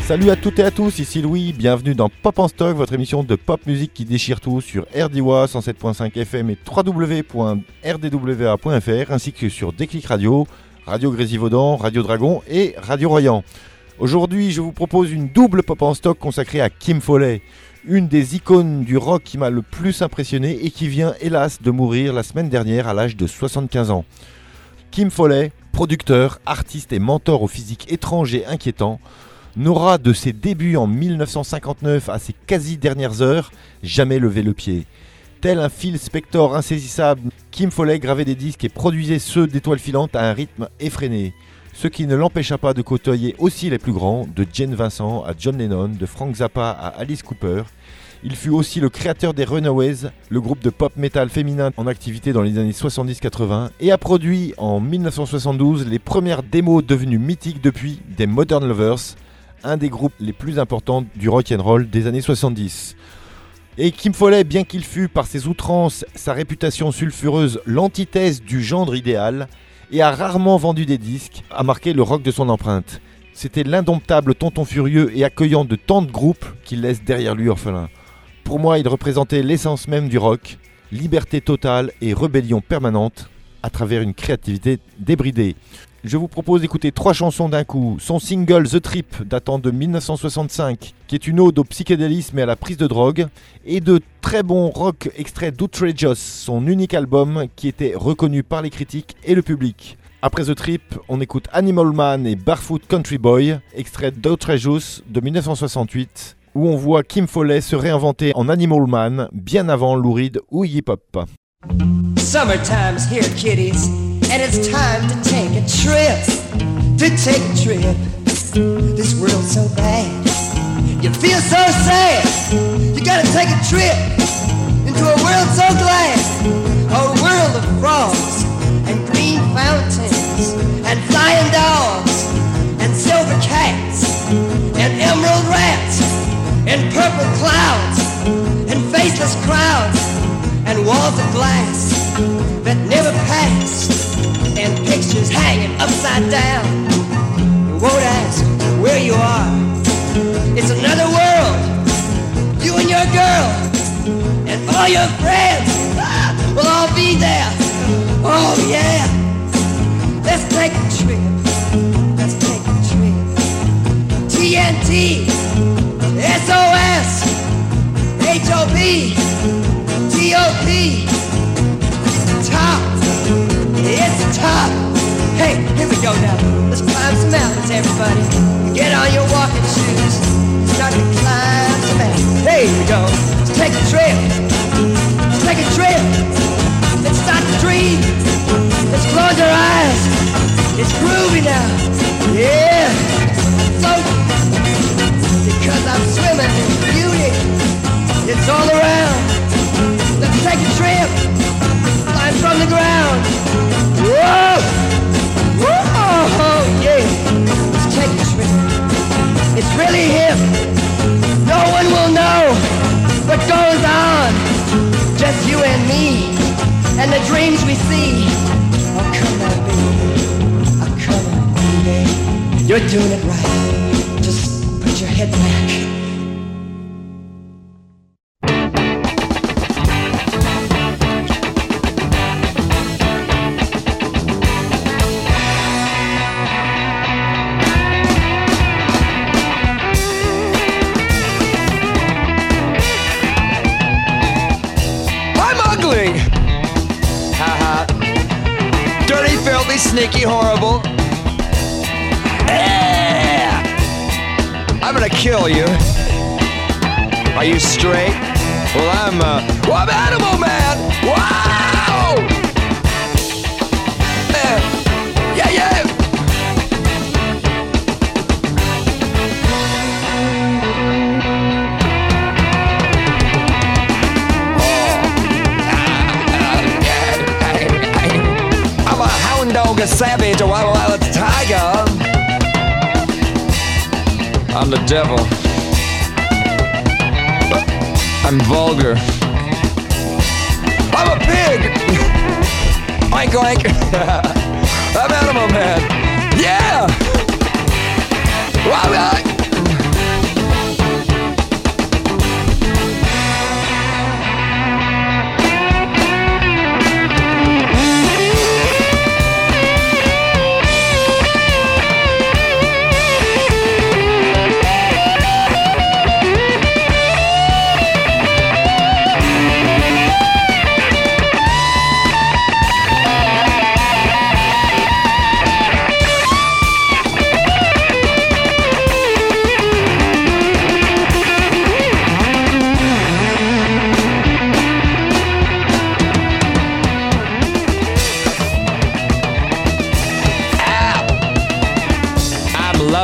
Salut à toutes et à tous, ici Louis, bienvenue dans Pop en Stock, votre émission de pop musique qui déchire tout sur RDWA 107.5 FM et www.rdwa.fr ainsi que sur Déclic Radio, Radio Grésivaudan, Radio Dragon et Radio Royan. Aujourd'hui, je vous propose une double Pop en Stock consacrée à Kim Fowley, une des icônes du rock qui m'a le plus impressionné et qui vient hélas de mourir la semaine dernière à l'âge de 75 ans. Kim Fowley, producteur, artiste et mentor au physique étrange et inquiétant, n'aura de ses débuts en 1959 à ses quasi dernières heures jamais levé le pied. Tel un Phil Spector insaisissable, Kim Fowley gravait des disques et produisait ceux d'Étoiles filantes à un rythme effréné. Ce qui ne l'empêcha pas de côtoyer aussi les plus grands, de Jane Vincent à John Lennon, de Frank Zappa à Alice Cooper. Il fut aussi le créateur des Runaways, le groupe de pop metal féminin en activité dans les années 70-80, et a produit en 1972 les premières démos devenues mythiques depuis des Modern Lovers, un des groupes les plus importants du rock'n'roll des années 70. Et Kim Fowley, bien qu'il fût par ses outrances, sa réputation sulfureuse, l'antithèse du genre idéal, et a rarement vendu des disques, a marqué le rock de son empreinte. C'était l'indomptable tonton furieux et accueillant de tant de groupes qu'il laisse derrière lui orphelin. Pour moi, il représentait l'essence même du rock, liberté totale et rébellion permanente, à travers une créativité débridée. Je vous propose d'écouter 3 chansons d'un coup. Son single The Trip, datant de 1965, qui est une ode au psychédélisme et à la prise de drogue, et de très bons rock extraits d'Outrageous, son unique album qui était reconnu par les critiques et le public. Après The Trip, on écoute Animal Man et Barefoot Country Boy, extrait d'Outrageous de 1968, où on voit Kim Fowley se réinventer en Animal Man bien avant Lou Reed ou Iggy Pop. Summertime's here, kiddies, and it's time to take a trip. To take a trip. This world's so bad, you feel so sad. You gotta take a trip into a world so glad. A world of frogs and green fountains and flying dogs and silver cats and emerald rats and purple clouds and faceless crowds and walls of glass that never pass, and pictures hanging upside down. You won't ask where you are. It's another world. You and your girl and all your friends will all be there. Oh yeah. Let's take a trip. Let's take a trip. TNT, SOS, HOP, TOP. Top. It's top. Hey, here we go now. Let's climb some mountains, everybody. Get on your walking shoes. Start to climb some mountains. There we go. Let's take a trip. Let's take a trip. Let's start to dream. Let's close our eyes. It's groovy now. Yeah. Float. Because I'm swimming in beauty. It's all around. Let's take a trip. Climb from the ground. Whoa! Whoa! Yeah! Let's take a trip. It's really hip. No one will know what goes on. Just you and me and the dreams we see. Oh, come on, baby. Oh, come on, baby. You're doing it right. Just put your head back. Sneaky, horrible. Yeah! I'm gonna kill you. Are you straight? Well, I'm Animal Man! Wow! Yeah, yeah! A savage, a wild tiger. I'm the devil. I'm vulgar. I'm a pig. Oink oink. I'm Animal Man. Yeah.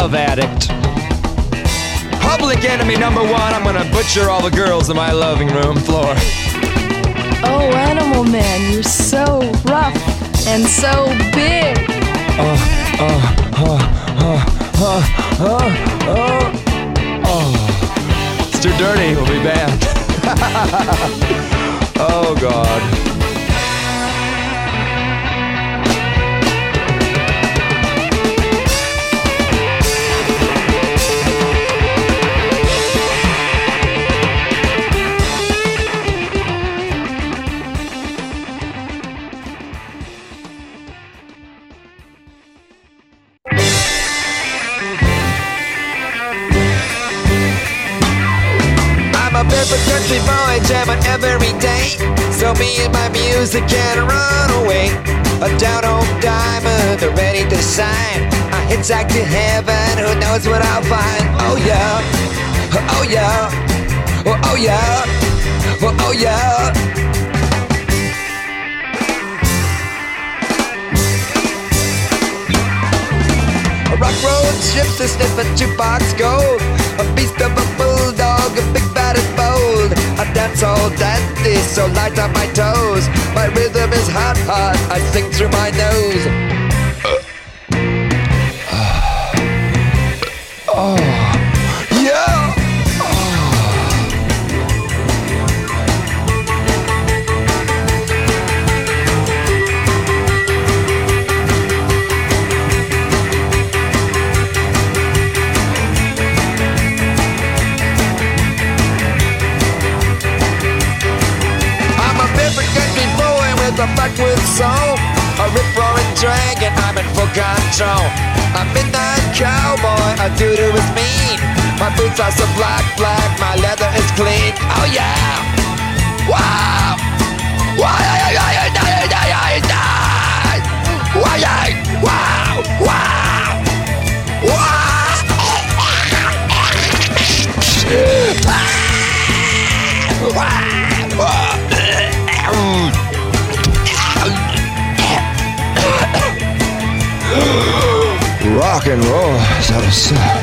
love addict. Public enemy number one, I'm gonna butcher all the girls in my living room floor. Oh, Animal Man, you're so rough and so big. It's too dirty, we'll be banned. Oh, God. Barefoot country boy jamming every day. So me and my music can run away. A down home diamond, they're ready to sign. I hitchhike to heaven, who knows what I'll find. Oh yeah, oh yeah, oh yeah, oh yeah. A rock road strips to sniff a jukebox gold. A beast of a bulldog, a big bad and bold. I dance all dandy, so light on my toes. My rhythm is hot, hot, I sing through my nose. Oh, yeah. A backward song, a rip-roaring dragon, I'm in full control. A midnight cowboy, a doo-doo is mean. My boots are so black, black, my leather is clean. Oh yeah! Wow! Wow! Rock and roll, is that a song?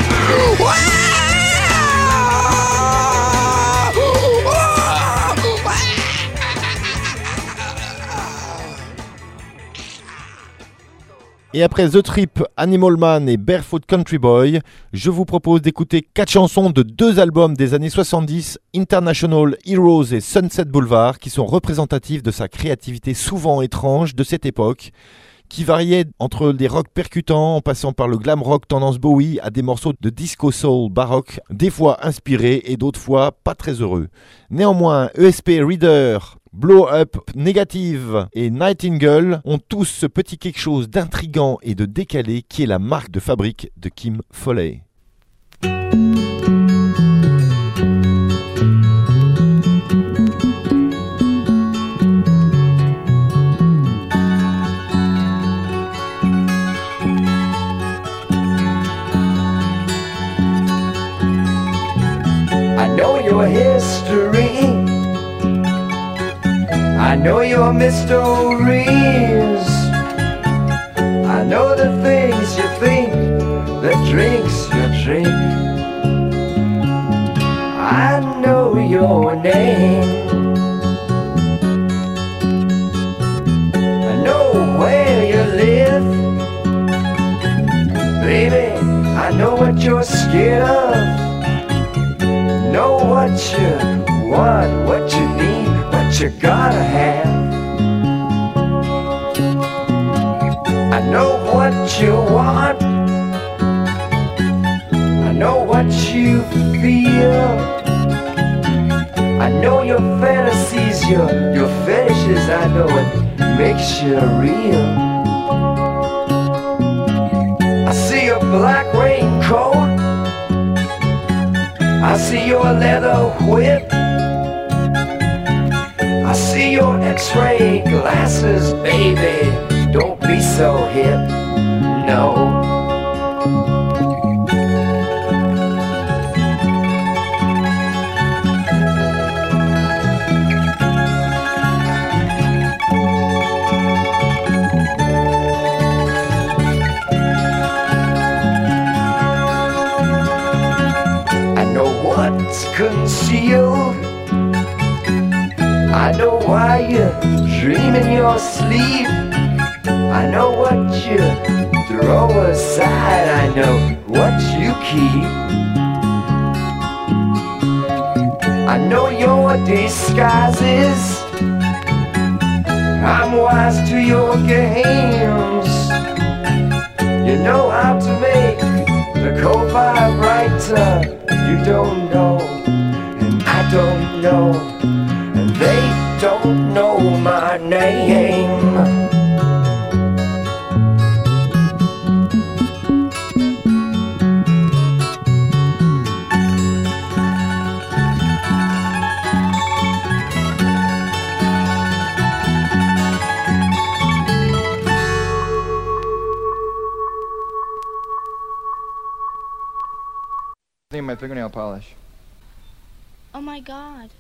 Et après The Trip, Animal Man et Barefoot Country Boy, je vous propose d'écouter 4 chansons de 2 albums des années 70, International Heroes et Sunset Boulevard, qui sont représentatifs de sa créativité souvent étrange de cette époque, qui variait entre des rock percutants en passant par le glam rock tendance Bowie à des morceaux de disco soul baroque, des fois inspirés et d'autres fois pas très heureux. Néanmoins, ESP Reader, Blow Up, Negative et Nightingale ont tous ce petit quelque chose d'intrigant et de décalé qui est la marque de fabrique de Kim Fowley. I know your history, I know your mysteries, I know the things you think, the drinks you drink. I know your name, I know where you live, baby, I know what you're scared of. Know what you want, what you need, what you gotta have. I know what you want, I know what you feel, I know your fantasies, your fetishes, I know it makes you real. I see your black raincoat, I see your leather whip, I see your x-ray glasses, baby, don't be so hip, no. to you. I know why you dream in your sleep. I know what you throw aside. I know what you keep. I know your disguises. I'm wise to your games. You know how to make the cold fire brighter. You don't know, and I don't know, and they don't know my name. My fingernail polish. Oh my god.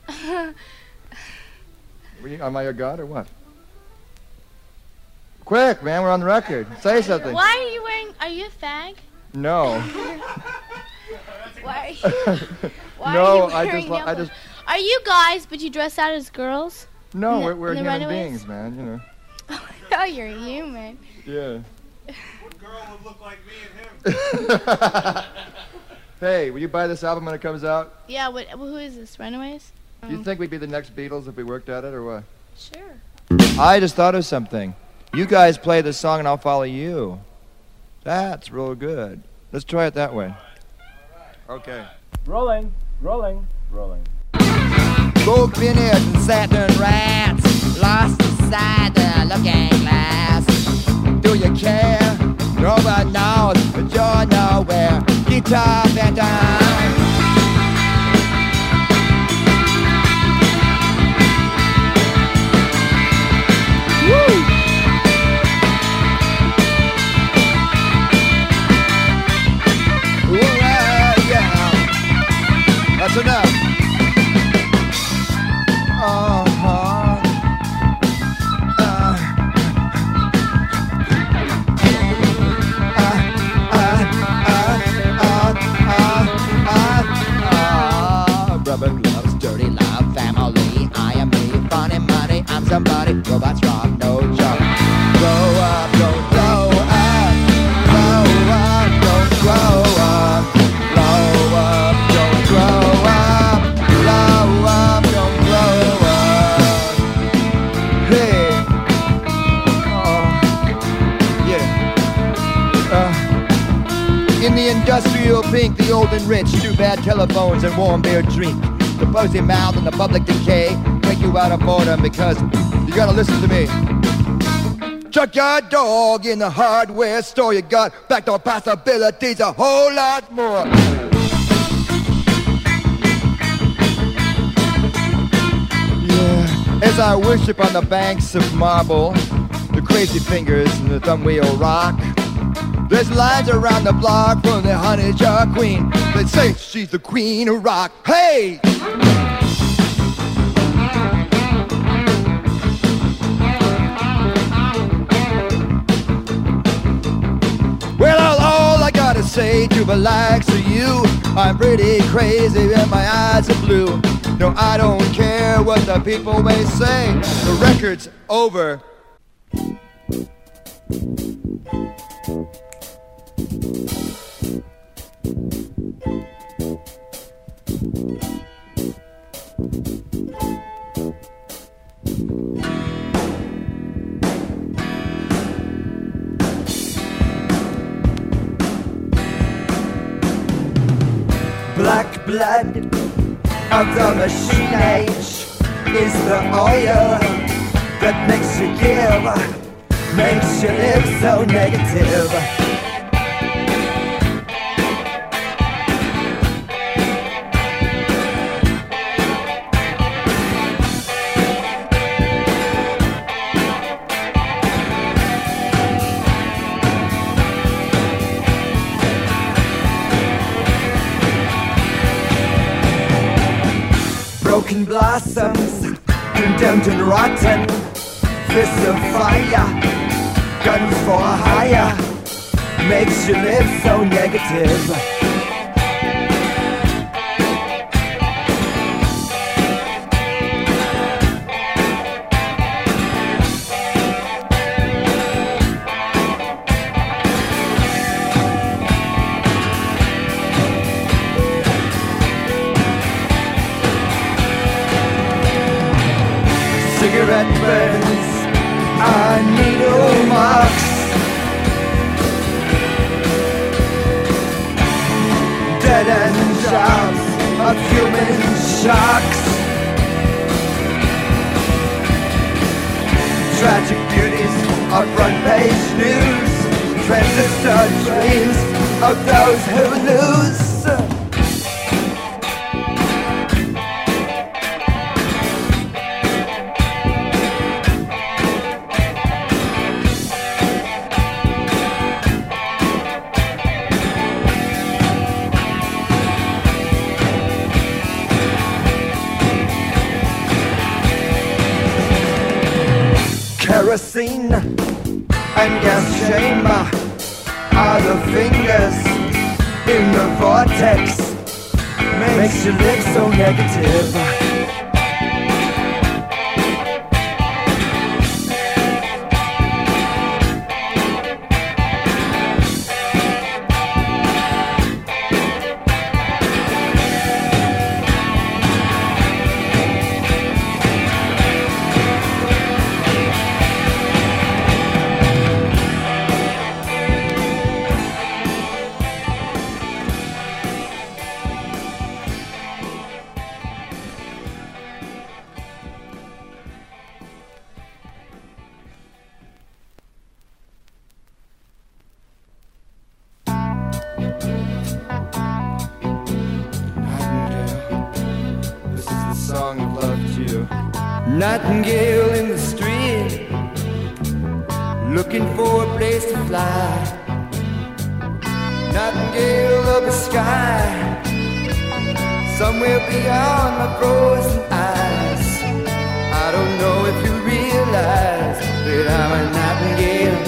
Am I your god or what? Quick, man, we're on the record. Say something. Why are you wearing... Are you a fag? No. Why are you... No, I just... Are you guys, but you dress out as girls? No, we're human beings, man, you know. Oh, you're human. Yeah. What girl would look like me and him? Hey, will you buy this album when it comes out? Yeah, who is this? Runaways? Do you think we'd be the next Beatles if we worked at it, or what? Sure. I just thought of something. You guys play this song and I'll follow you. That's real good. Let's try it that way. Okay. Rolling. Gold spinners and Saturn rats, lost inside the looking glass. Do you care? Nobody knows, but you're nowhere. Guitar phantom. Woo! Yeah. That's enough. Rubber gloves, dirty love, family. I am me, funny money. I'm somebody. Robots rock, no joke. Grow up, don't grow up. Grow up, don't grow up. Blow up, don't grow up. Blow up, don't grow up. Hey. Oh. Yeah. In the industrial pink, the old and rich, too bad telephones and warm beer drink. The fuzzy mouth and the public decay take you out of boredom because you gotta listen to me. Junkyard dog in the hardware store. You got backdoor possibilities, a whole lot more. Yeah, as I worship on the banks of marble, the crazy fingers and the thumb wheel rock. There's lines around the block from the honey jar queen. They say she's the queen of rock. Hey! Well, all I gotta say to relax to you, I'm pretty crazy and my eyes are blue. No, I don't care what the people may say. The record's over. Black blood of the machine age is the oil that makes you give, makes you live so negative. Broken blossoms, condemned and rotten, fists of fire, guns for hire, makes you live so negative. sharks. Tragic beauties of front page news. Transistor dreams of those who lose. Kerosene and gas chamber are the fingers in the vortex. Makes you look so negative. Nightingale in the street, looking for a place to fly. Nightingale of the sky, somewhere beyond my frozen eyes. I don't know if you realize that I'm a nightingale.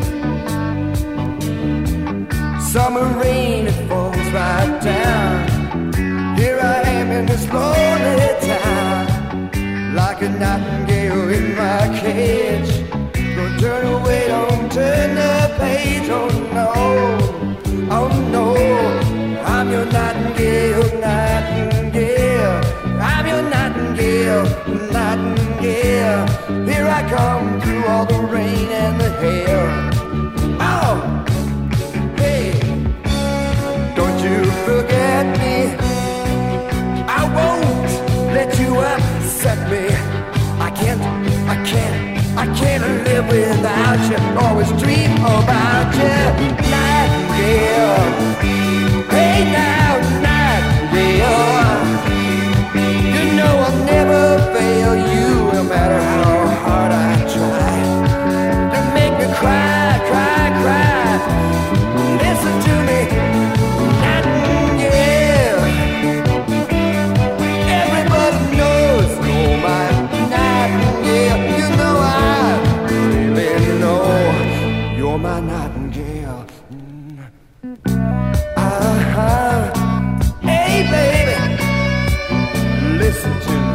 Summer rain, it falls right down. Here I am in this lonely town, like a nightingale in my cage. Don't turn away, don't turn the page. Oh no, oh no. I'm your nightingale, nightingale. I'm your nightingale, nightingale. Here I come through all the rain and the hail. Oh, hey, don't you forget me. I won't let you upset me. I can't live without you. Always dream about you, nightingale. Hey now, nightingale. You know I'll never fail you, no matter how hard I try. You make me cry, cry, cry. Listen to me, nightingale. Everybody knows you're my nightingale. You know I really know you're my nightingale. Hey baby, listen to me.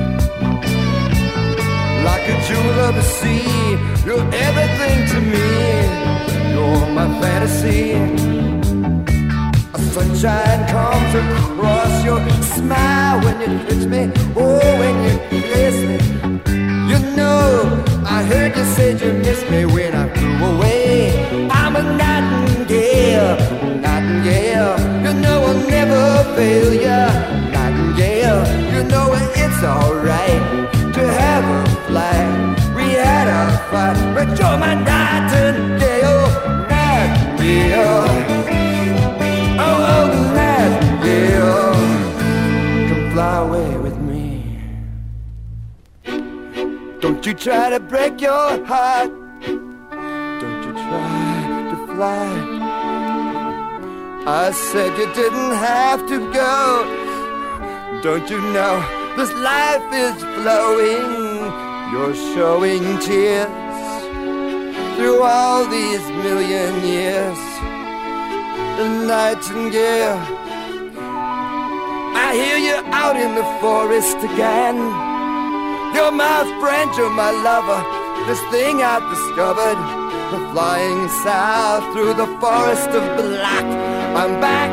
Like a jewel of the sea, you're everything to me. You're my fantasy. A sunshine comes across your smile when you kiss me. Oh, when you kiss me. You know, I heard you said you missed me when I flew away. I'm a nightingale, nightingale. You know I'll never fail ya, nightingale. You know it's alright to have a flight. We had a fight, but you're my nightingale, nightingale. Oh, oh, nightingale. Come fly away with me. Don't you try to break your heart. Don't you try to fly. I said you didn't have to go. Don't you know this life is flowing? You're showing tears through all these million years. The nightingale, I hear you out in the forest again. You're my friend, you're my lover. This thing I've discovered, the flying south through the forest of black. I'm back,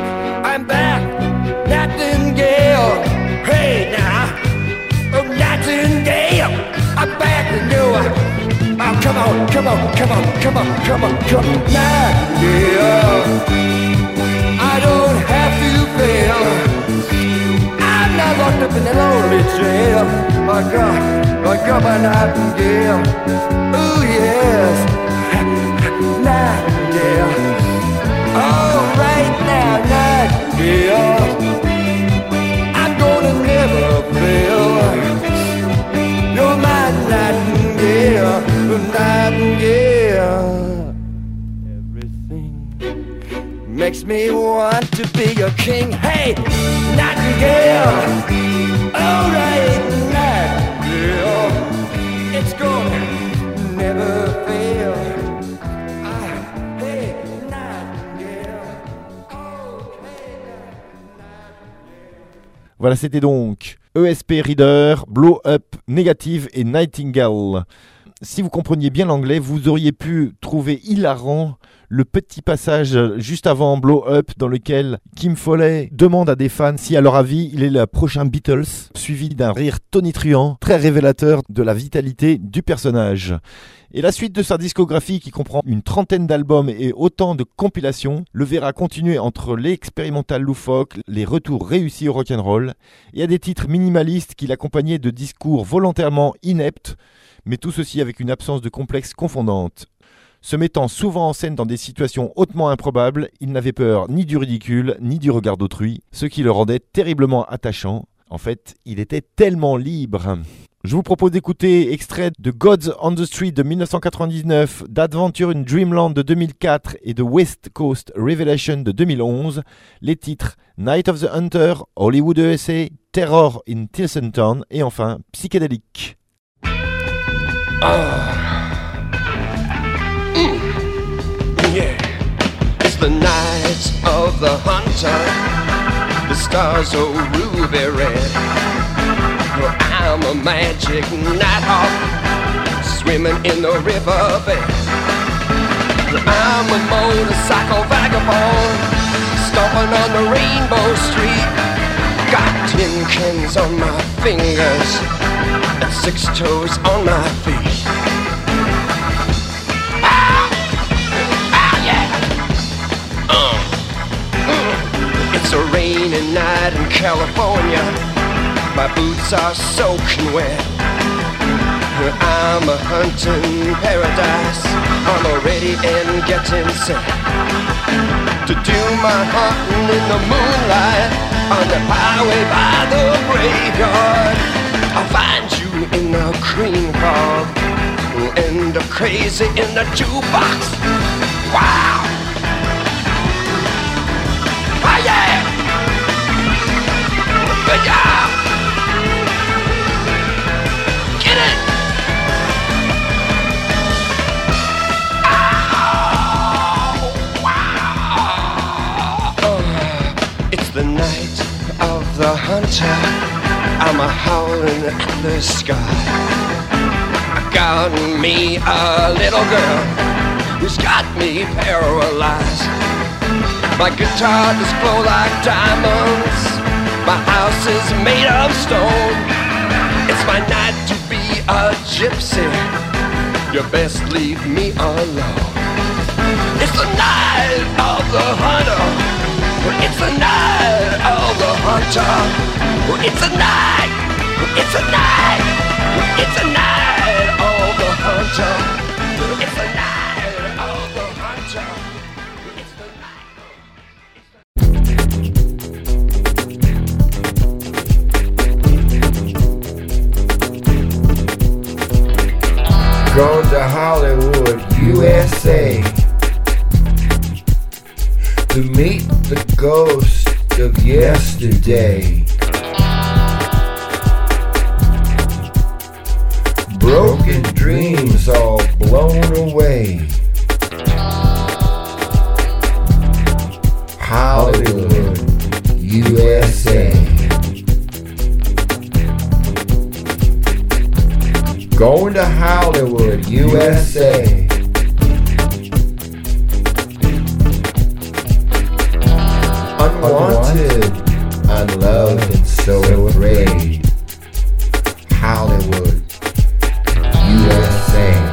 nightingale. Hey now, oh nightingale, I'm back to you. Oh, come on, come on, come on, come on, come on, come on, nightingale. I don't have to fail. I'm not locked up up in the lonely jail, like up a nightingale. Ooh yes, nightingale. Oh, right now, nightingale. I'm gonna never fail. You're my nightingale, nightingale. Everything makes me want to be a king. Hey, nightingale. All right, nightingale. It's gonna never fail. Hey, nightingale. Voilà, c'était donc ESP Reader, Blow Up, Negative et Nightingale. Si vous compreniez bien l'anglais, vous auriez pu trouver hilarant le petit passage juste avant Blow Up dans lequel Kim Fowley demande à des fans si à leur avis il est le prochain Beatles, suivi d'un rire tonitruant, très révélateur de la vitalité du personnage. Et la suite de sa discographie qui comprend une 30aine d'albums et autant de compilations le verra continuer entre l'expérimental loufoque, les retours réussis au rock'n'roll et à des titres minimalistes qui l'accompagnaient de discours volontairement ineptes, mais tout ceci avec une absence de complexe confondante. Se mettant souvent en scène dans des situations hautement improbables, il n'avait peur ni du ridicule ni du regard d'autrui, ce qui le rendait terriblement attachant. En fait, il était tellement libre. Je vous propose d'écouter extrait de Gods on the Street de 1999, d'Adventure in Dreamland de 2004 et de West Coast Revelation de 2011, les titres Night of the Hunter, Hollywood USA, Terror in Tilsontown et enfin Psychedelic. Yeah, it's the night of the hunter. The stars are ruby red. I'm a magic nighthawk swimming in the riverbed. I'm a motorcycle vagabond stomping on the Rainbow Street. Got tin cans on my fingers and 6 toes on my feet. It's a rainy night in California. My boots are soaking wet. I'm a hunting paradise. I'm already and getting set to do my hunting in the moonlight on the highway by the graveyard. I'll find you in the green fog and the crazy in the jukebox. Wow! Oh yeah! Good job! Get it! Oh, wow! It's the night of the hunter. I'm a howling at the sky. I got me a little girl who's got me paralyzed. My guitar does glow like diamonds. My house is made of stone. It's my night to be a gypsy. You best leave me alone. It's the night of the hunter. It's the night of the hunter. It's the night. It's the night. It's the night of the hunter. It's the night of the hunter. Going to Hollywood, USA, to meet the ghost of yesterday. Broken dreams all blown away. Hollywood, USA. Going to Hollywood, USA. Unwanted, unloved, and so afraid. Hollywood, USA.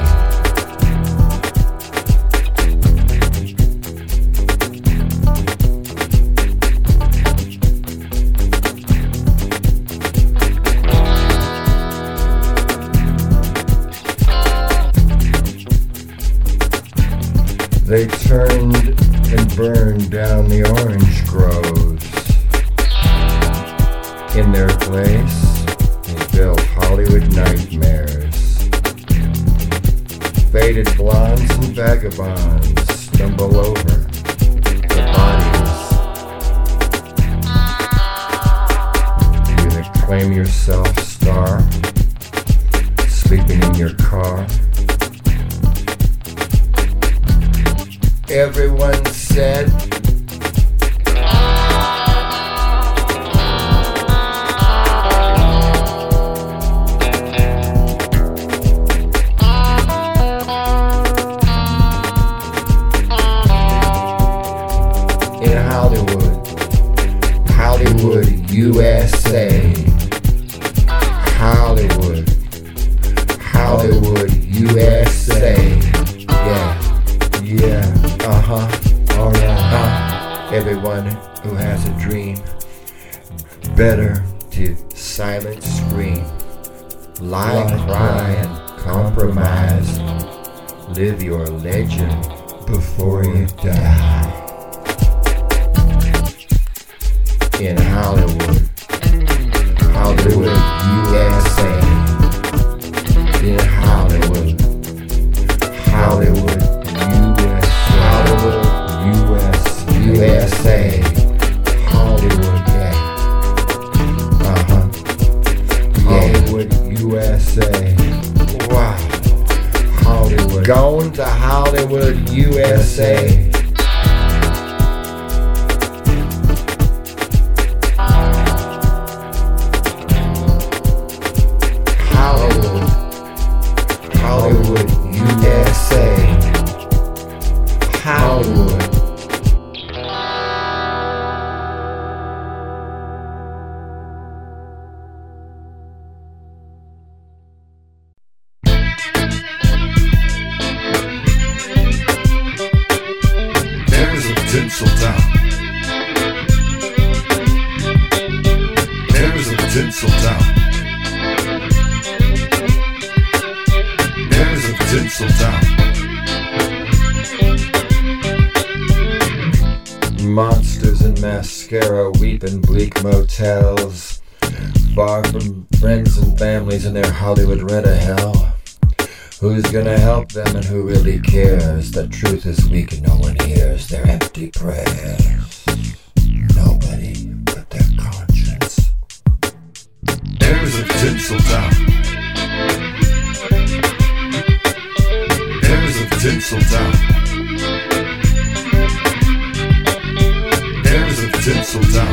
They turned and burned down the orange groves. In their place, they built Hollywood nightmares. Faded blondes and vagabonds stumble over the bodies. You acclaim yourself star, sleeping in your car. Everyone said in Hollywood, USA. Hollywood, USA. Yeah, alright. Everyone who has a dream, better to silent scream, lie, cry, and compromise. Live your legend before you die. In Hollywood, USA. In Hollywood, USA. Hollywood, yeah. Hollywood, USA. Wow. Hollywood. Going to Hollywood, USA. Hollywood, USA. Hollywood. There's a Tinseltown. There is a Tinseltown. There is a Tinseltown. Monsters in mascara weep in bleak motels, far from friends and families in their Hollywood red of hell. Who's gonna help them and who really cares? The truth is weak and no one hears their empty prayers. Nobody but their conscience. There is a Tinseltown. There is a Tinseltown. There is a Tinseltown.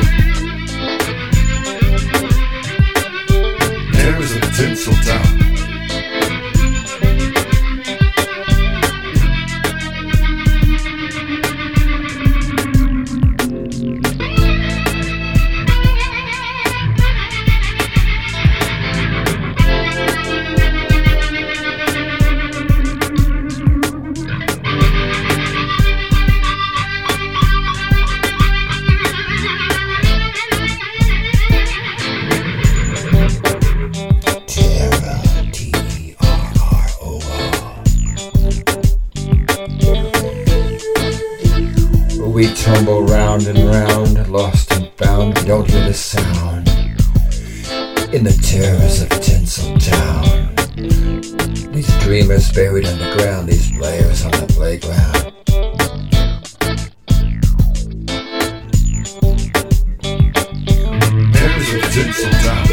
There is a Tinseltown. We tumble round and round, lost and found, we don't hear the sound. In the terrors of Tinseltown, these dreamers buried underground, these players on the playground. There is a Tinseltown.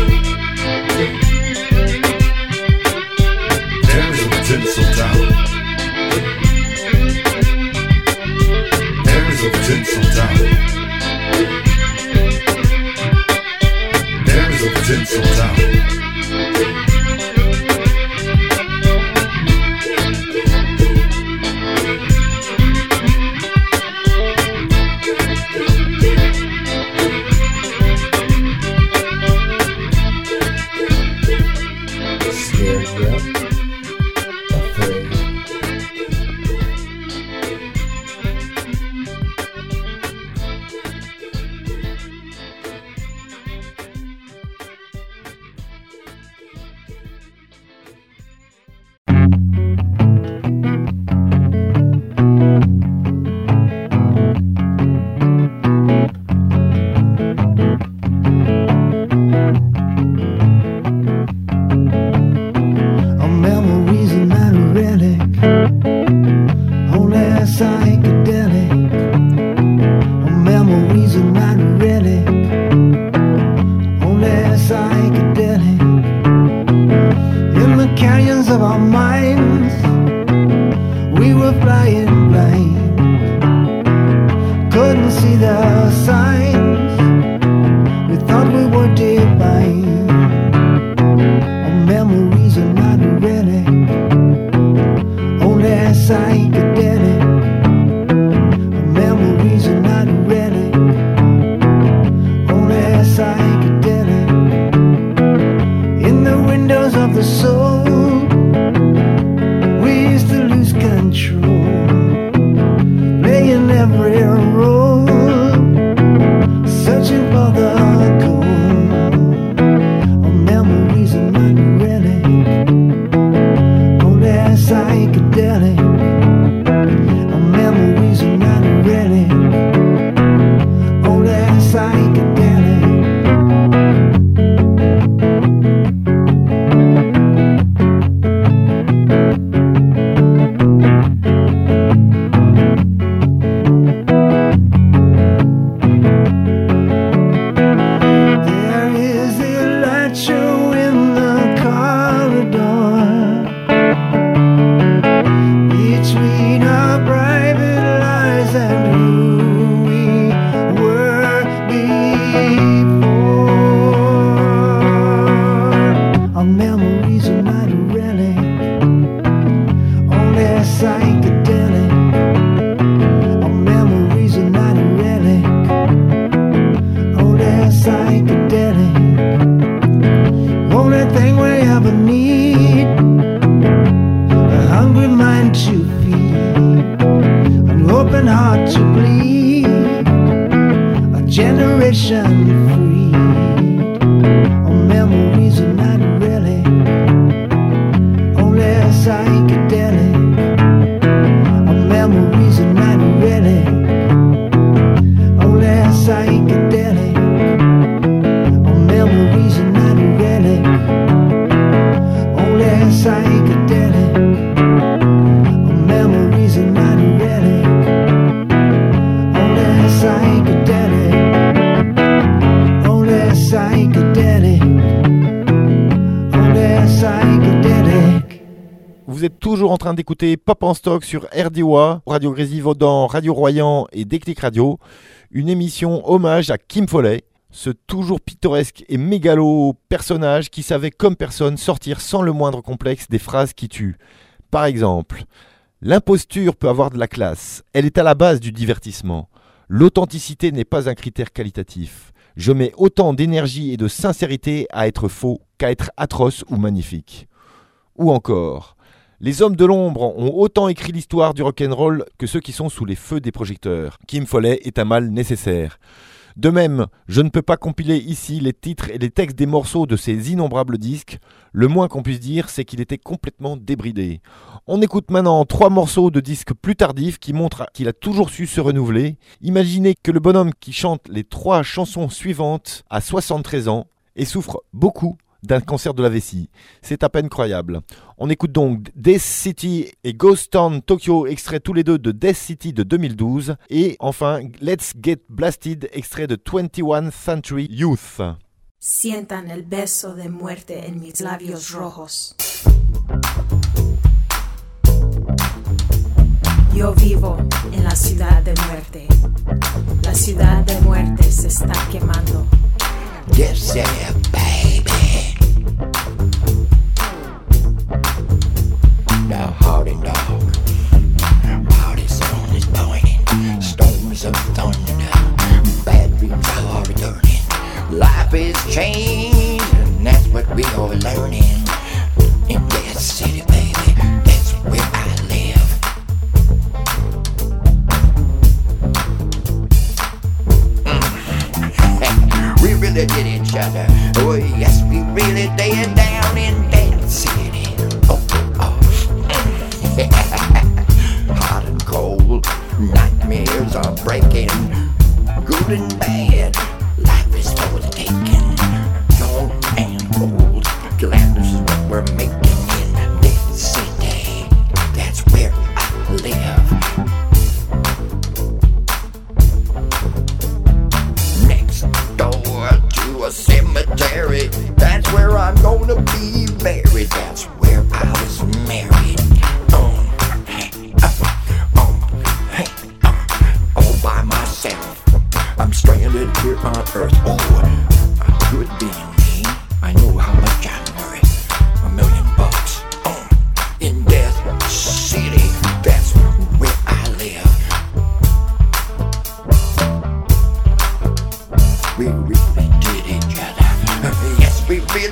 There is a Tinseltown. There is a Tinseltown. There is a Tinseltown. psychedelic. Memories are not relic, only psychedelic. In the canyons of our minds, we were flying blind, couldn't see the signs, we thought we were divine. Our memories are not relic, only psychedelic. Our memories are not relic, only psychedelic. In the windows of the soul, we used to lose control, playing every role, searching for the gold. Our memories are not relic, only psychedelic. Our memories are not relic, only psychedelic. There is a light show in the corridor between our private lives and who we were before. Our memories are not relic, only psychedelic. Our memories are not relic, only psychedelic. Only thing we ever need, a hungry mind to feed, an open heart to bleed, a generation freed. Our memories are not relic, only psychedelic. Our memories are not relic, only psychedelic. Our memories are not relic, only psychedelic. Our memories are not relic, only psychedelic, only psychedelic, only psychedelic. Vous êtes toujours en train d'écouter Pop en stock sur RDOA, Radio Grésivaudan, Radio Royan et Déclic Radio, une émission hommage à Kim Foley, ce toujours pittoresque et mégalo personnage qui savait comme personne sortir sans le moindre complexe des phrases qui tuent. Par exemple, l'imposture peut avoir de la classe, elle est à la base du divertissement. L'authenticité n'est pas un critère qualitatif. Je mets autant d'énergie et de sincérité à être faux qu'à être atroce ou magnifique. Ou encore, les hommes de l'ombre ont autant écrit l'histoire du rock'n'roll que ceux qui sont sous les feux des projecteurs. Kim Foley est un mal nécessaire. De même, je ne peux pas compiler ici les titres et les textes des morceaux de ces innombrables disques. Le moins qu'on puisse dire, c'est qu'il était complètement débridé. On écoute maintenant 3 morceaux de disques plus tardifs qui montrent qu'il a toujours su se renouveler. Imaginez que le bonhomme qui chante les 3 chansons suivantes a 73 ans et souffre beaucoup d'un cancer de la vessie. C'est à peine croyable. On écoute donc Death City et Ghost Town Tokyo, extrait tous les deux de Death City de 2012. Et enfin, Let's Get Blasted, extrait de 21st Century Youth. Sientan el beso de muerte en mis labios rojos. Yo vivo en la ciudad de muerte. La ciudad de muerte se está quemando. Yes, yeah, baby. Now, howdy, dog. Howdy, sun is burning. Storms of thunder. Bad dreams are returning. Life is changed, and that's what we are learning. In Death City, baby, that's where I live. We really did each other. Oh, yes, we really did down in Death City. Oh, oh. Hot and cold, nightmares are breaking. Good and bad, life is for the taking. Young and old, gladness is what we're making in Death City. That's where I live.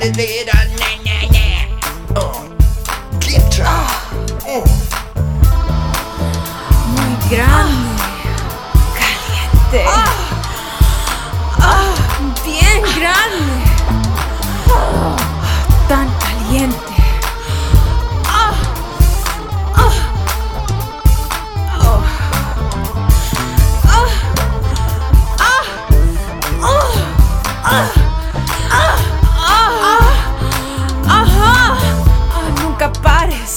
Muy grande, caliente, bien grande, tan caliente. Nunca pares.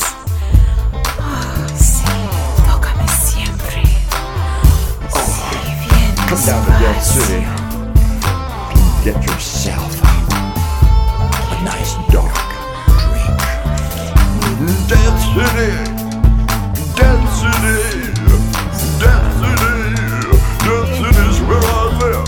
Sí, tócame siempre. Sí, bien Come down to Dead City despacio. and get yourself a nice dark drink. Dead City, Dead City, Dead City, Dead City's where I live.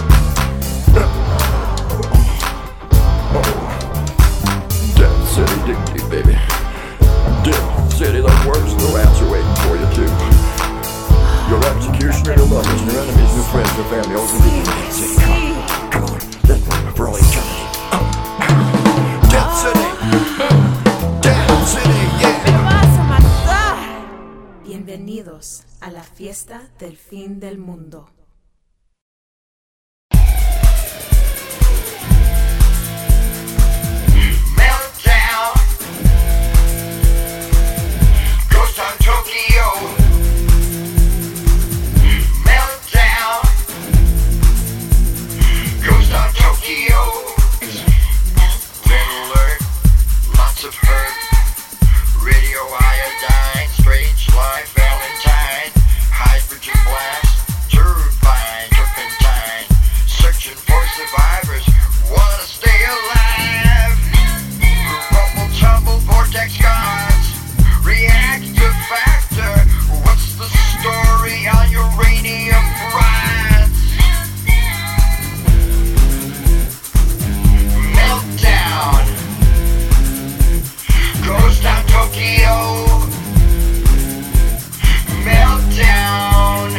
Dead City dignity, baby. Dead City, the worst, the rats are waiting for you too. Your executioner, your lovers, your enemies, your friends, your family, all can be in Dead City. Come on, let's go for all eternity. Dead City, Dead City, yeah. ¡Me vas a matar! Bienvenidos a la fiesta del fin del mundo. Meltdown, Ghost on Tokyo. Meltdown, Ghost on Tokyo. Red alert, lots of hurt. Radio iodine, strange life, Valentine, hydrogen blast, turbine, turpentine. Searching for survivors, wanna stay alive. Rumble, tumble, vortex gods, reactive factor. What's the story on uranium brats? Meltdown, Ghost on Tokyo. Meltdown,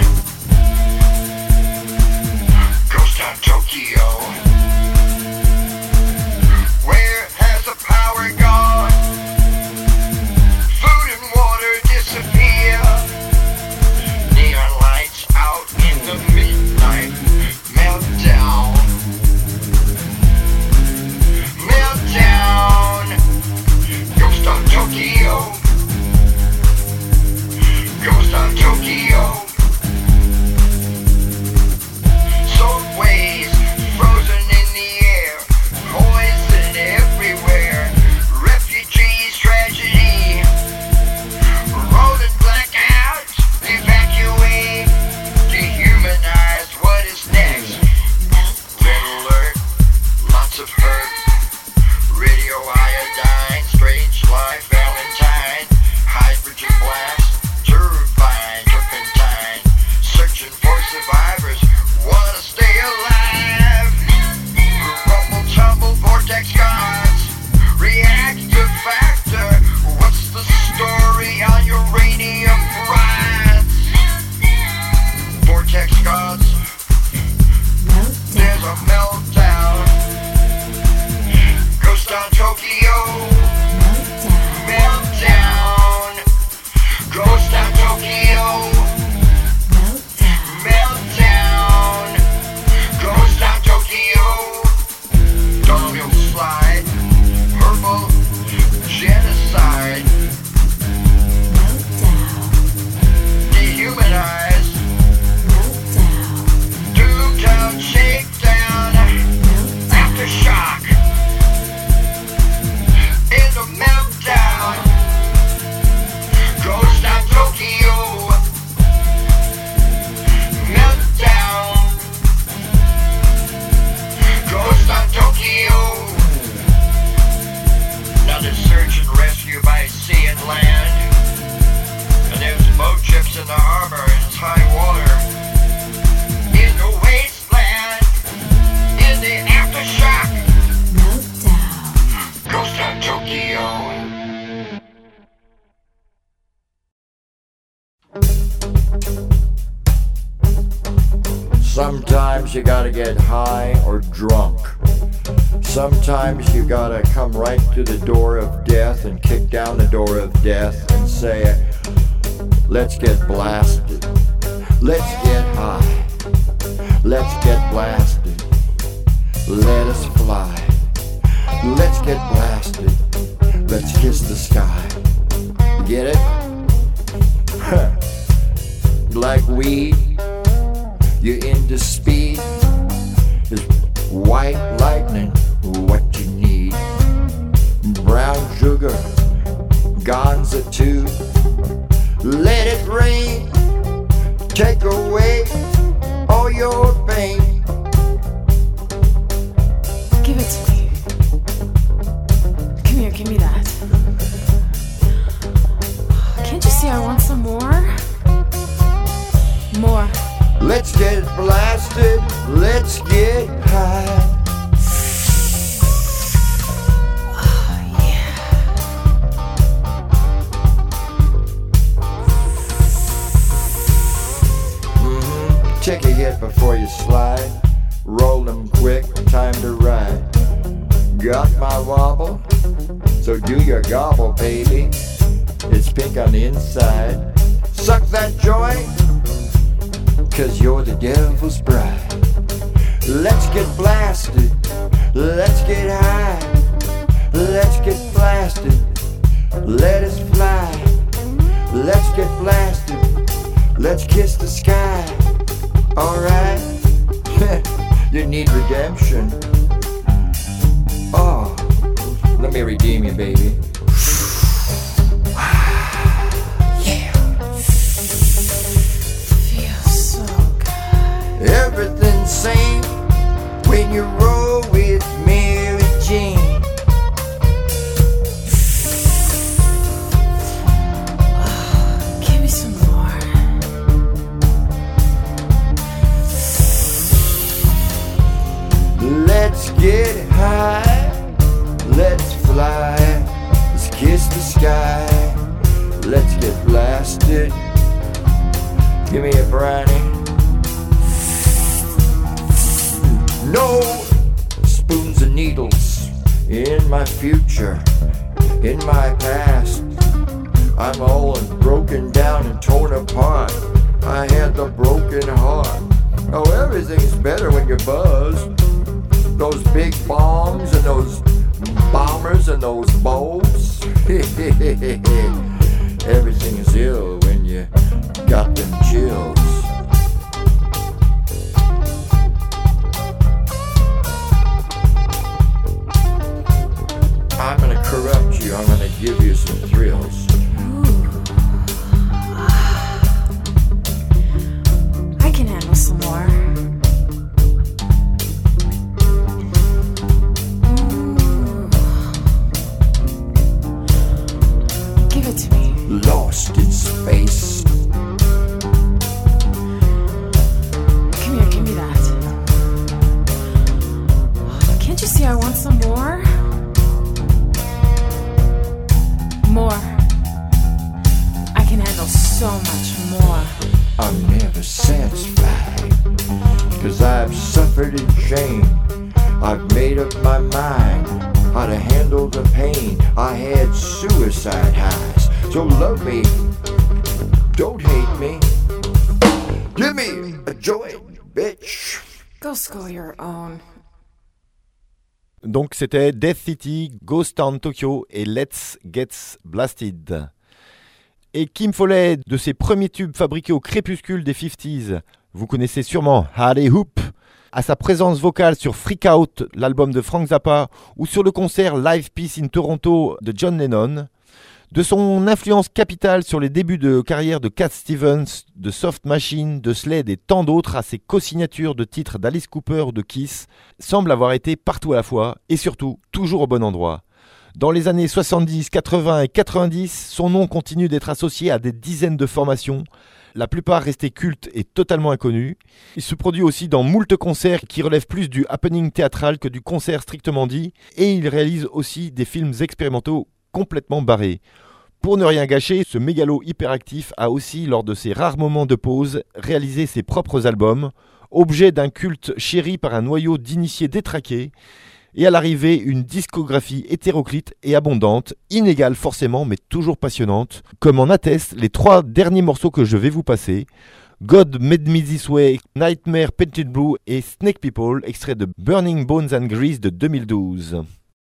Ghost on Tokyo. Where has the power gone? Food and water disappear. Neon lights out in the midnight. Meltdown. Meltdown. Ghost on Tokyo. Ghost on Tokyo. Subways frozen in the air, poison everywhere. Refugees, tragedy. Rolling blackouts, evacuate, dehumanize. What is next? Red alert, lots of hurt. Radio iodine, strange life, Valentine, hydrogen blast, turbine, turpentine. Searching for survivors, wanna stay alive. Rumble, tumble, vortex gods, reactive factor. What's the story on uranium brats? Vortex gods, there's a meltdown. Ghost on Tokyo. Meltdown. Ghost on Tokyo. Meltdown. Ghost on Tokyo. Domino slide. Herbal genocide. Dehumanize. Doomtown shakedown. Aftershock. In the meltdown. Ghost on Tokyo. Meltdown. Ghost on Tokyo. Now there's search and rescue by sea and land. And there's boat trips in the harbor and it's high water. In the wasteland. In the aftershock. Ghost on Tokyo. Sometimes you gotta get high or drunk. Sometimes you gotta come right to the door of death and kick down the door of death and say, let's get blasted. Let's get high. Let's get blasted. Let us fly. Let's get blasted. Let's kiss the sky. Get it? Like weed, you're into speed. Is white lightning what you need? Brown sugar, Gonza too. Let it rain, take away all your pain. Give it to me. Come here, give me that. Can't you see I want some more? More. Let's get blasted, let's get high. Oh, yeah. Take a hit before you slide. Roll them quick, time to ride. Got my wobble? So do your gobble, baby. It's pink on the inside. Suck that joint, 'cause you're the devil's bride. Let's get blasted, let's get high. Let's get blasted, let us fly. Let's get blasted, let's kiss the sky. Alright, you need redemption. Oh, let me redeem you, baby. Everything's same when you roll with Mary Jane. Give me some more. Let's get high, let's fly, let's kiss the sky, let's get blasted. Give me a brownie. No spoons and needles in my future, in my past. I'm all broken down and torn apart. I had the broken heart. Oh, everything's better when you buzz. Those big bombs and those bombers and those bulbs. Everything is ill when you got them chills. I'm gonna corrupt you, I'm gonna give you some thrills. I can handle some more. Give it to me. Lost in space. Come here, give me that. Can't you see I want some more? More. I can handle so much more. I'm never satisfied, 'cause I've suffered in shame. I've made up my mind how to handle the pain. I had suicide highs, so love me, don't hate me. Give me a joint, bitch. Go score your own. Donc c'était Death City, Ghost Town Tokyo et Let's Get Blasted. Et Kim Fowley, de ses premiers tubes fabriqués au crépuscule des 50s, vous connaissez sûrement Hardy Hoop, à sa présence vocale sur Freak Out, l'album de Frank Zappa, ou sur le concert Live Peace in Toronto de John Lennon, de son influence capitale sur les débuts de carrière de Cat Stevens, de Soft Machine, de Slade et tant d'autres, à ses co-signatures de titres d'Alice Cooper ou de Kiss, semble avoir été partout à la fois et surtout toujours au bon endroit. Dans les années 70, 80 et 90, son nom continue d'être associé à des dizaines de formations, la plupart restées cultes et totalement inconnues. Il se produit aussi dans moult concerts qui relèvent plus du happening théâtral que du concert strictement dit, et il réalise aussi des films expérimentaux complètement barrés. Pour ne rien gâcher, ce mégalo hyperactif a aussi, lors de ses rares moments de pause, réalisé ses propres albums, objet d'un culte chéri par un noyau d'initiés détraqués. Et à l'arrivée, une discographie hétéroclite et abondante, inégale forcément, mais toujours passionnante, comme en attestent les 3 derniers morceaux que je vais vous passer. God Made Me This Way, Nightmare Painted Blue et Snake People, extrait de Burning Bones and Grease de 2012.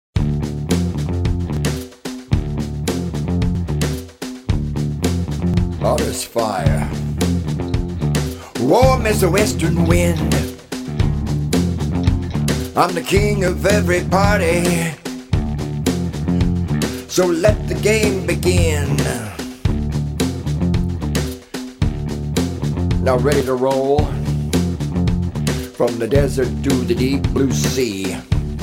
Hot as fire, warm as a western wind. I'm the king of every party, so let the game begin. Now ready to roll from the desert to the deep blue sea.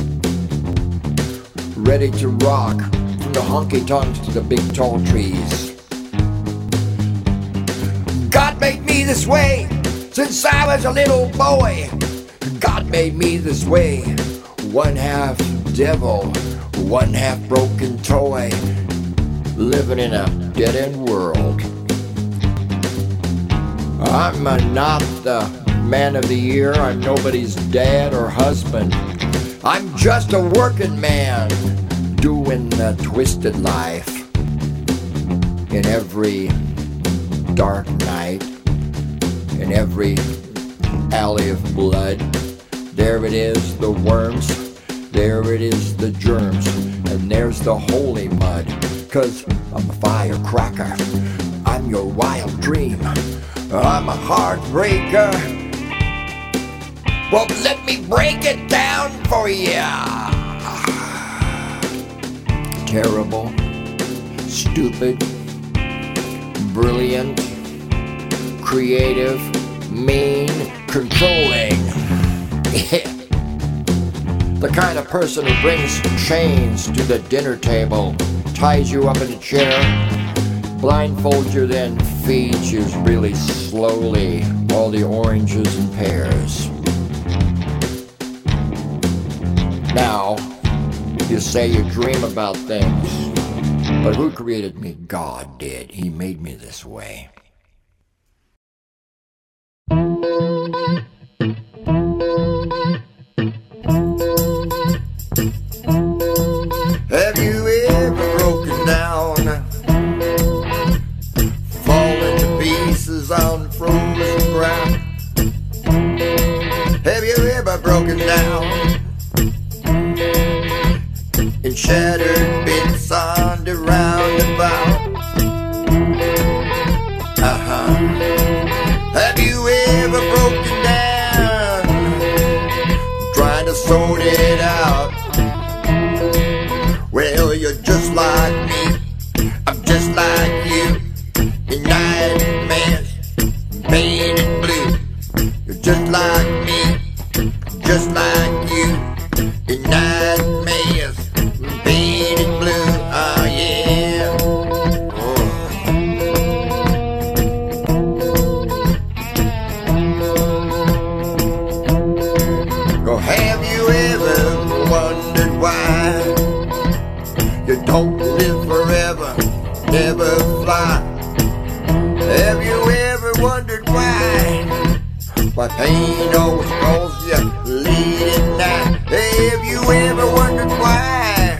Ready to rock from the honky-tonks to the big tall trees. God made me this way since I was a little boy. God made me this way, one half devil, one half broken toy, living in a dead-end world. I'm not the man of the year, I'm nobody's dad or husband. I'm just a working man doing the twisted life. In every dark night, in every alley of blood, there it is, the worms, there it is, the germs, and there's the holy mud. 'Cause I'm a firecracker, I'm your wild dream, I'm a heartbreaker. Well, let me break it down for ya. Terrible, stupid, brilliant, creative, mean, controlling. Yeah. The kind of person who brings chains to the dinner table, ties you up in a chair, blindfolds you, then feeds you really slowly all the oranges and pears. Now, you say you dream about things, but who created me? God did. He made me this way. Have you ever broken down, fallen to pieces on frozen ground? Have you ever broken down in shattered bits on the roundabout? Have you ever broken down trying to sort it out? Well, you're just like me, I'm just like you, in nightmares painted blue. You're just like me, just like you, in nightmares painted blue. Oh yeah. Oh, have you ever wondered why you don't live forever, never fly? Have you ever wondered why pain always calls you late at night? Have you ever wondered why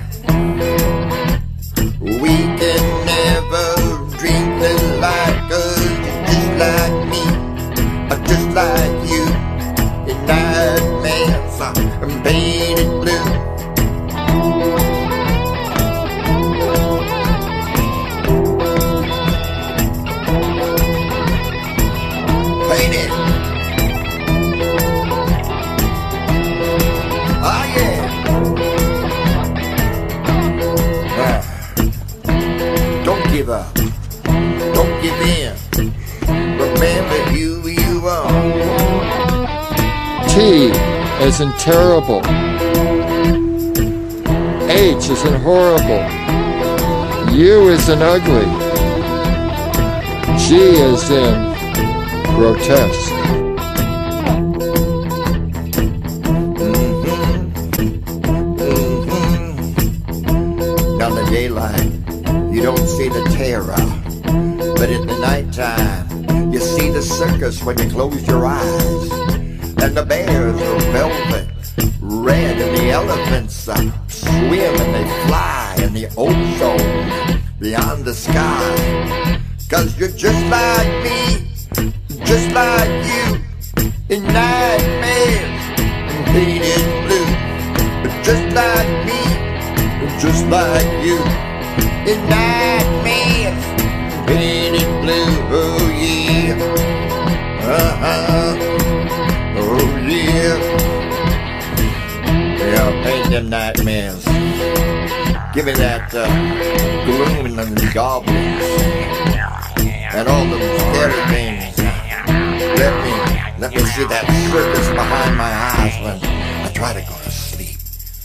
we can never drink the light? 'Cause you're just like me, I'm just like you, in nightmares I'm painted blue. Don't give in. Remember who you are. T as in terrible. H as in horrible. U as in ugly. G as in grotesque. Down the daylight, you don't see the terror, but in the nighttime, you see the circus when you close your eyes. And the bears are velvet, red and the elephants swim and they fly in the ozone beyond the sky. 'Cause you're just like me, just like you, in nightmares and painted blue. Just like me, just like you, in nightmares painted blue. Oh yeah, oh yeah. Yeah, paint them nightmares. Give me that gloom and the goblins and all the scary things. Let me see that circus behind my eyes when I try to go to sleep.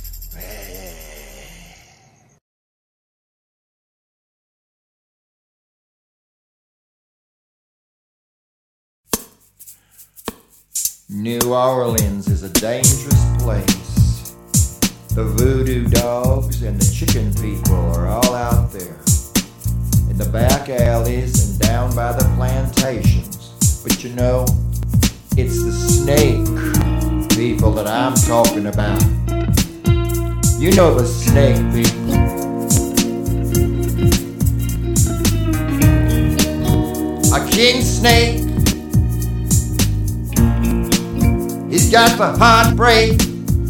New Orleans is a dangerous place. The voodoo dogs and the chicken people are all out there, in the back alleys and down by the plantations. But you know, it's the snake people that I'm talking about. You know the snake people. A king snake, he's got the heartbreak.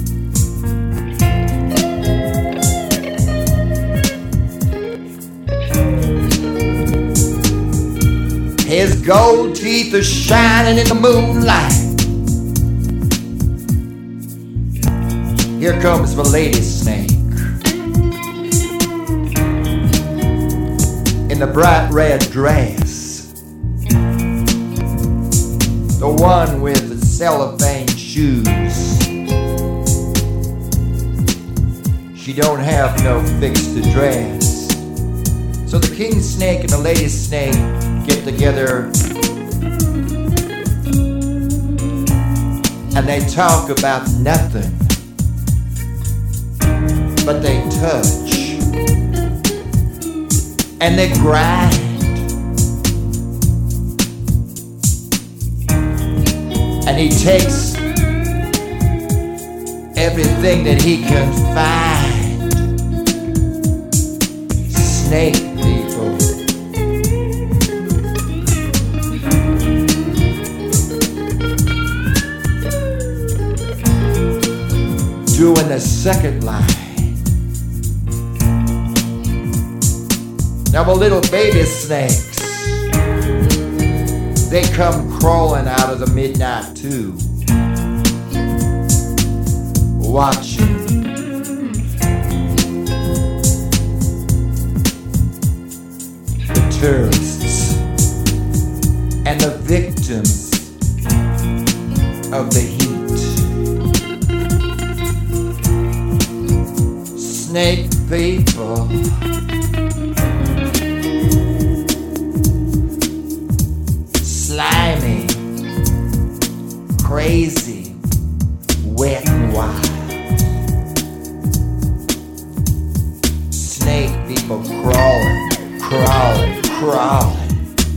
His gold teeth are shining in the moonlight. Here comes the lady snake in the bright red dress, the one with the cellophane shoes. She don't have no fixed address. So the king snake and the lady snake get together and they talk about nothing, but they touch and they grind. And he takes everything that he can find. Snake people. Doing the second line. Now the little baby snakes, they come crawling out of the midnight too, watching. The tourists and the victims of the heat. Snake people. Slimy, crazy, wet and wild. Snake people crawling, crawling, crawling.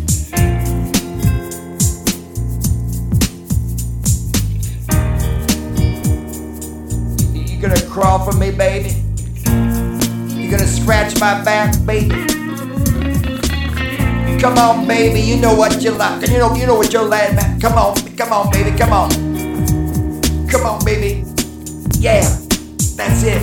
You gonna crawl for me, baby? You gonna scratch my back, baby? Come on, baby, you know what you like. You know what you're laughing at. Come on, baby, come on. Come on, baby. Yeah, that's it.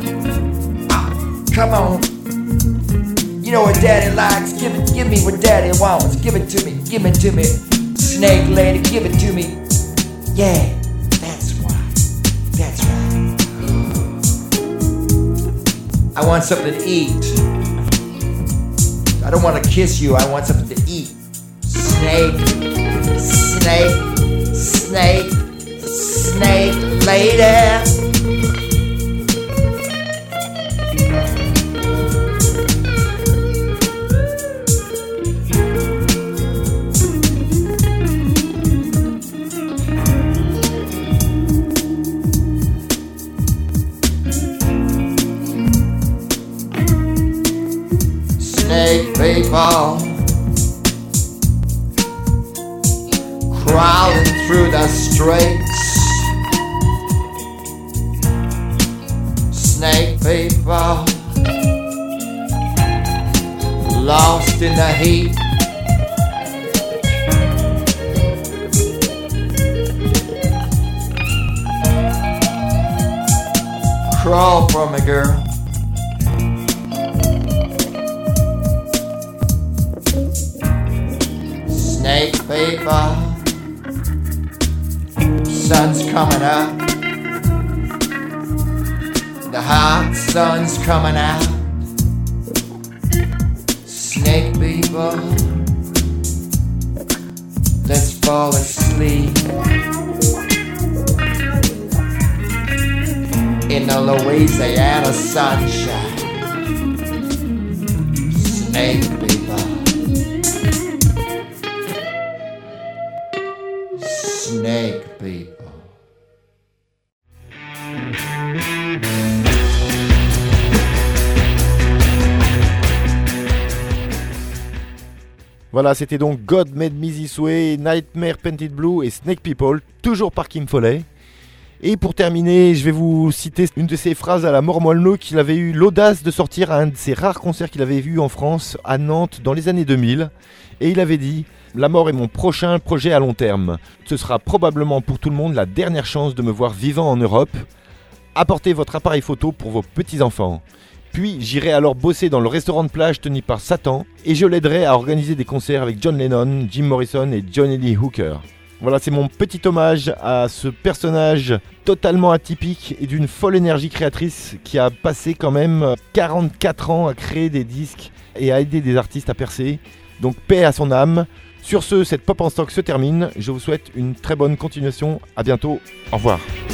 Come on. You know what daddy likes. Give me what daddy wants. Give it to me. Give it to me. Snake lady, give it to me. Yeah, that's right. That's right. I want something to eat. I don't want to kiss you, I want something to eat. Snake, snake, snake, snake lady. Snake people crawling through the streets, Snake people, lost in the heat. Crawl for me, girl. Snake people, sun's coming up. The hot sun's coming out. Snake people, let's fall asleep in the Louisiana sunshine. Snake people, snake people. Voilà, c'était donc God Made Me This Way, Nightmare Painted Blue et Snake People, toujours par Kim Foley. Et pour terminer, je vais vous citer une de ses phrases à la mort moelleux qu'il avait eu l'audace de sortir à un de ses rares concerts qu'il avait vu en France, à Nantes, dans les années 2000. Et il avait dit « La mort est mon prochain projet à long terme. Ce sera probablement pour tout le monde la dernière chance de me voir vivant en Europe. Apportez votre appareil photo pour vos petits-enfants. Puis j'irai alors bosser dans le restaurant de plage tenu par Satan et je l'aiderai à organiser des concerts avec John Lennon, Jim Morrison et Johnny Lee Hooker. » Voilà, c'est mon petit hommage à ce personnage totalement atypique et d'une folle énergie créatrice qui a passé quand même 44 ans à créer des disques et à aider des artistes à percer. Donc paix à son âme. Sur ce, cette Pop en Stock se termine. Je vous souhaite une très bonne continuation. À bientôt. Au revoir.